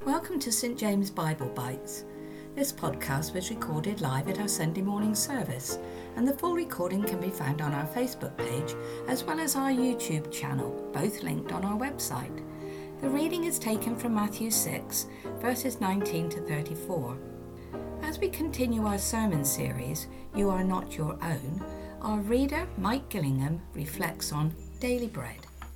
Welcome to St James Bible Bites. This podcast was recorded live at our Sunday morning service, and the full recording can be found on our Facebook page as well as our YouTube channel, both linked on our website. The reading is taken from Matthew 6, verses 19 to 34. As we continue our sermon series, You Are Not Your Own, our reader, Mike Gillingham, reflects on daily bread.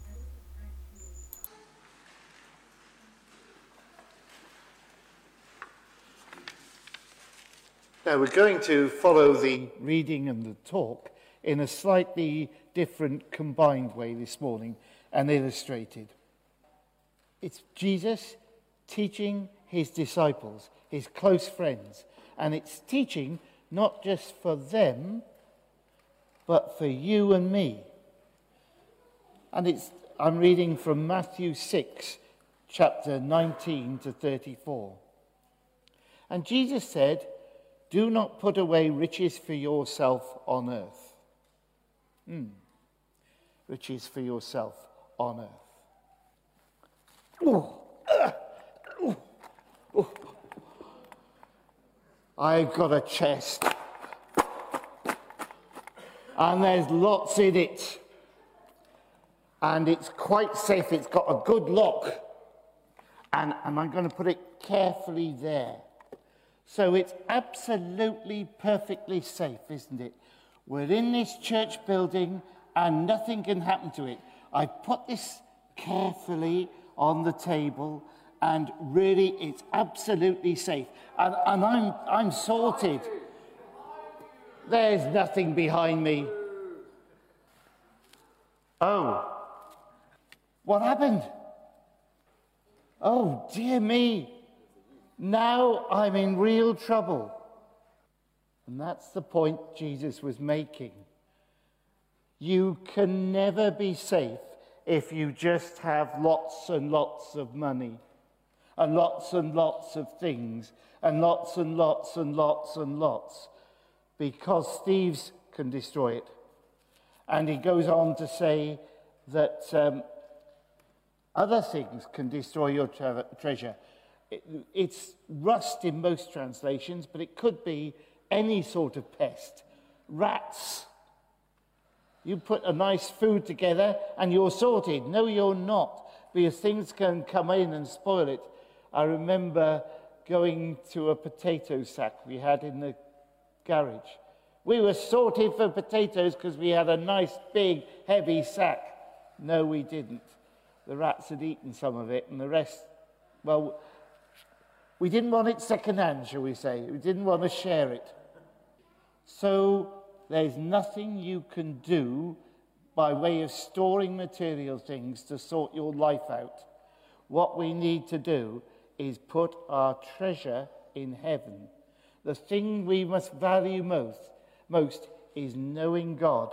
Now we're going to follow the reading and the talk in a slightly different combined way this morning and illustrated. It's Jesus teaching his disciples, his close friends, and it's teaching not just for them, but for you and me. And I'm reading from Matthew 6, chapter 19 to 34. And Jesus said, "Do not put away riches for yourself on earth." Riches for yourself on earth. I've got a chest. And there's lots in it. And it's quite safe. It's got a good lock. And I'm going to put it carefully there. So it's absolutely, perfectly safe, isn't it? We're in this church building and nothing can happen to it. I put this carefully on the table and really it's absolutely safe. And I'm sorted. There's nothing behind me. Oh, what happened? Oh, dear me. Now I'm in real trouble. And that's the point Jesus was making. You can never be safe if you just have lots and lots of money, and lots of things, and lots and lots and lots and lots, because thieves can destroy it. And he goes on to say that other things can destroy your treasure. It's rust in most translations, but it could be any sort of pest. Rats. You put a nice food together and you're sorted. No, you're not, because things can come in and spoil it. I remember going to a potato sack we had in the garage. We were sorted for potatoes because we had a nice, big, heavy sack. No, we didn't. The rats had eaten some of it, and the rest, well, we didn't want it second-hand, shall we say. We didn't want to share it. So there's nothing you can do by way of storing material things to sort your life out. What we need to do is put our treasure in heaven. The thing we must value most is knowing God.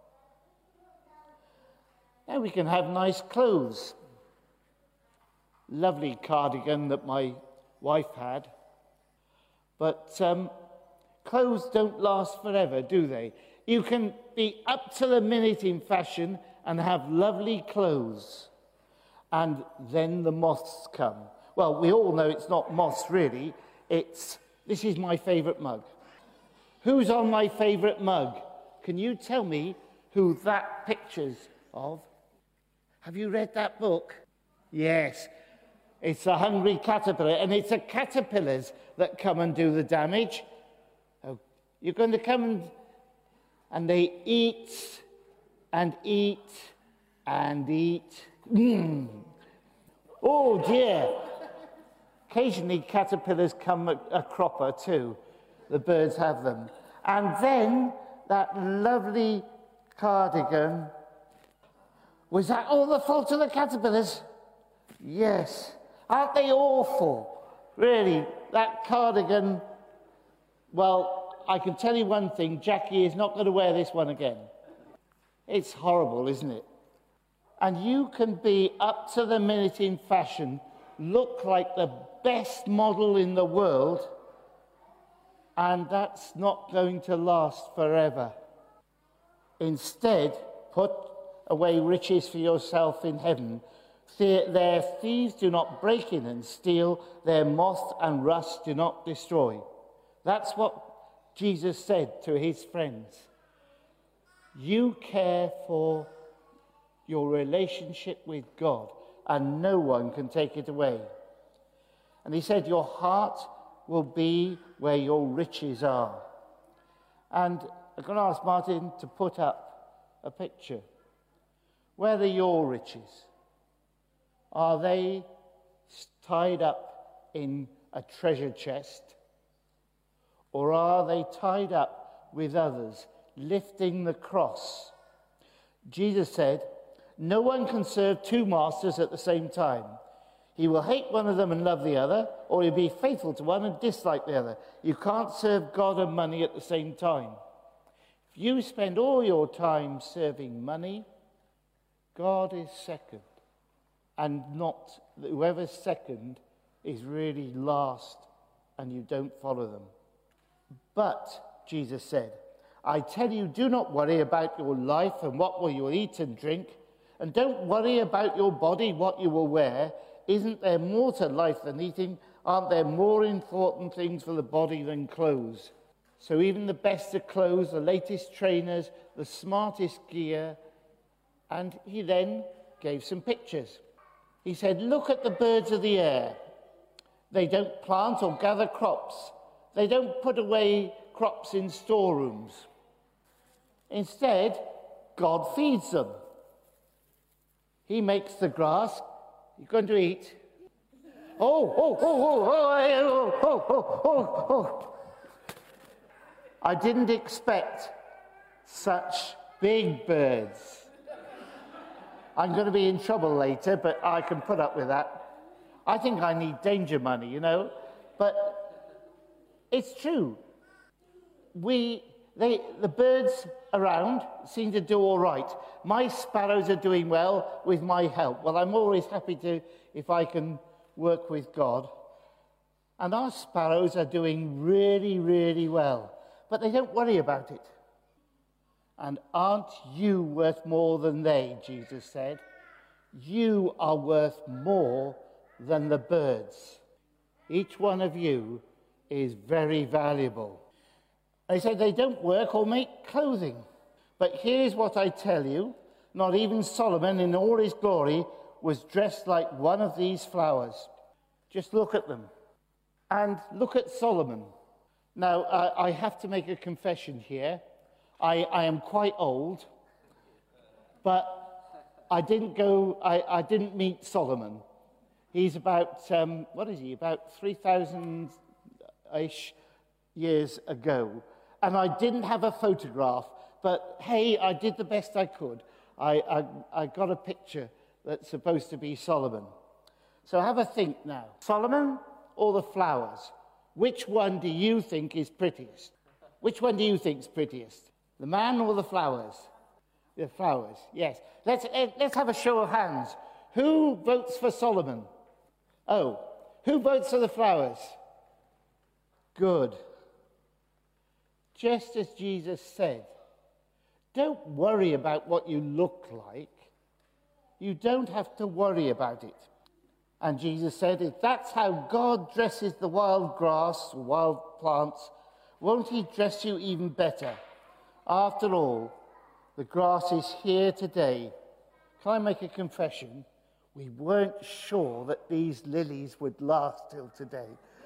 Now we can have nice clothes. Lovely cardigan that my wife had. But clothes don't last forever, do they? You can be up to the minute in fashion and have lovely clothes. And then the moths come. Well, we all know it's not moths, really. This is my favourite mug. Who's on my favourite mug? Can you tell me who that picture's of? Have you read that book? Yes. It's a hungry caterpillar, and it's the caterpillars that come and do the damage. Oh, you're going to come and they eat and eat and eat. Oh, dear. Occasionally, caterpillars come a cropper, too. The birds have them. And then that lovely cardigan. Was that all the fault of the caterpillars? Yes. Aren't they awful? Really, that cardigan, well, I can tell you one thing, Jackie is not going to wear this one again. It's horrible, isn't it? And you can be up to the minute in fashion, look like the best model in the world, and that's not going to last forever. Instead, put away riches for yourself in heaven. Their thieves do not break in and steal. Their moth and rust do not destroy. That's what Jesus said to his friends. You care for your relationship with God, and no one can take it away. And he said, your heart will be where your riches are. And I'm going to ask Martin to put up a picture. Where are your riches? Are they tied up in a treasure chest? Or are they tied up with others, lifting the cross? Jesus said, no one can serve two masters at the same time. He will hate one of them and love the other, or he'll be faithful to one and dislike the other. You can't serve God and money at the same time. If you spend all your time serving money, God is second. And not whoever's second is really last, and you don't follow them. But, Jesus said, I tell you, do not worry about your life and what will you eat and drink, and don't worry about your body, what you will wear. Isn't there more to life than eating? Aren't there more important things for the body than clothes? So even the best of clothes, the latest trainers, the smartest gear. And he then gave some pictures. He said, look at the birds of the air. They don't plant or gather crops. They don't put away crops in storerooms. Instead, God feeds them. He makes the grass. You're going to eat. I didn't expect such big birds. I'm going to be in trouble later, but I can put up with that. I think I need danger money, you know. But it's true. The birds around seem to do all right. My sparrows are doing well with my help. Well, I'm always happy to, if I can work with God. And our sparrows are doing really, really well. But they don't worry about it. And aren't you worth more than they, Jesus said. You are worth more than the birds. Each one of you is very valuable. They said they don't work or make clothing. But here's what I tell you. Not even Solomon in all his glory was dressed like one of these flowers. Just look at them. And look at Solomon. Now, I have to make a confession here. I am quite old, but I didn't meet Solomon. He's about, about 3,000-ish years ago. And I didn't have a photograph, but hey, I did the best I could. I got a picture that's supposed to be Solomon. So have a think now. Solomon or the flowers? Which one do you think is prettiest? Which one do you think is prettiest? The man or the flowers? The flowers, yes. Let's have a show of hands. Who votes for Solomon? Oh, who votes for the flowers? Good. Just as Jesus said, don't worry about what you look like. You don't have to worry about it. And Jesus said, if that's how God dresses the wild grass, wild plants, won't he dress you even better? After all, the grass is here today. Can I make a confession? We weren't sure that these lilies would last till today.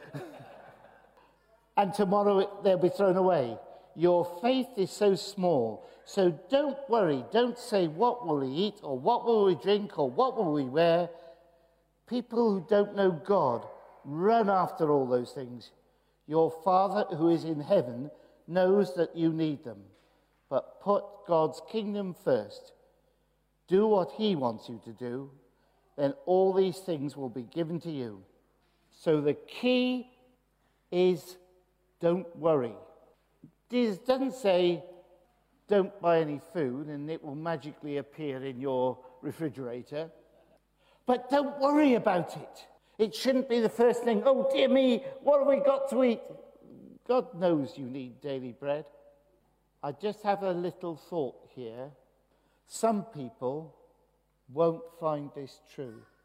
And tomorrow they'll be thrown away. Your faith is so small. So don't worry. Don't say, what will we eat, or what will we drink, or what will we wear? People who don't know God run after all those things. Your Father who is in heaven knows that you need them. But put God's kingdom first. Do what he wants you to do. Then all these things will be given to you. So the key is don't worry. It doesn't say don't buy any food and it will magically appear in your refrigerator. But don't worry about it. It shouldn't be the first thing. Oh, dear me, what have we got to eat? God knows you need daily bread. I just have a little thought here. Some people won't find this true.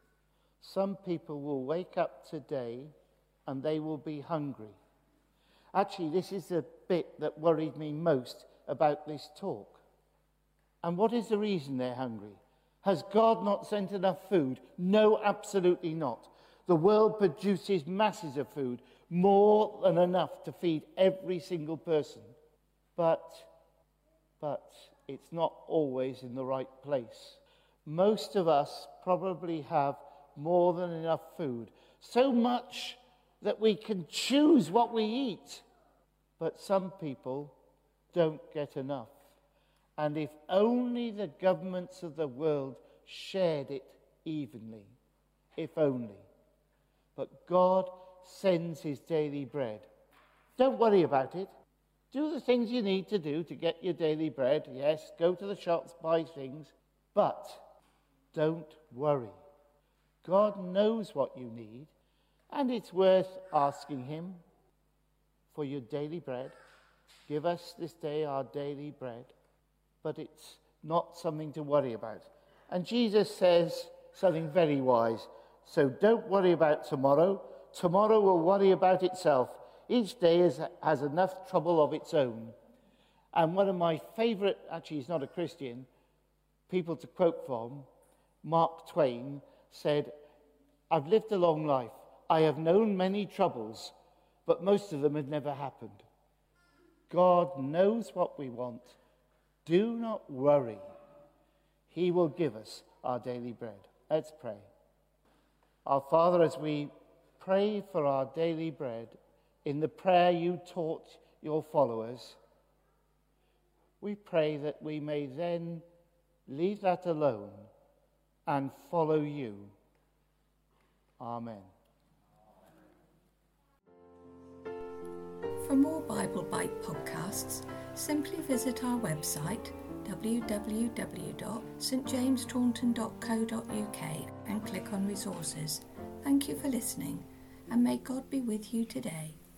Some people will wake up today and they will be hungry. Actually, this is the bit that worried me most about this talk. And what is the reason they're hungry? Has God not sent enough food? No, absolutely not. The world produces masses of food, more than enough to feed every single person. But it's not always in the right place. Most of us probably have more than enough food, so much that we can choose what we eat. But some people don't get enough. And if only the governments of the world shared it evenly, if only. But God sends his daily bread. Don't worry about it. Do the things you need to do to get your daily bread. Yes, go to the shops, buy things. But don't worry. God knows what you need, and it's worth asking him for your daily bread. Give us this day our daily bread. But it's not something to worry about. And Jesus says something very wise. So don't worry about tomorrow. Tomorrow will worry about itself. Each day has enough trouble of its own. And one of my favorite, actually he's not a Christian, people to quote from, Mark Twain, said, "I've lived a long life. I have known many troubles, but most of them have never happened." God knows what we want. Do not worry. He will give us our daily bread. Let's pray. Our Father, as we pray for our daily bread, in the prayer you taught your followers, we pray that we may then leave that alone and follow you. Amen. For more Bible Bite podcasts, simply visit our website www.stjamestaunton.co.uk and click on resources. Thank you for listening, and may God be with you today.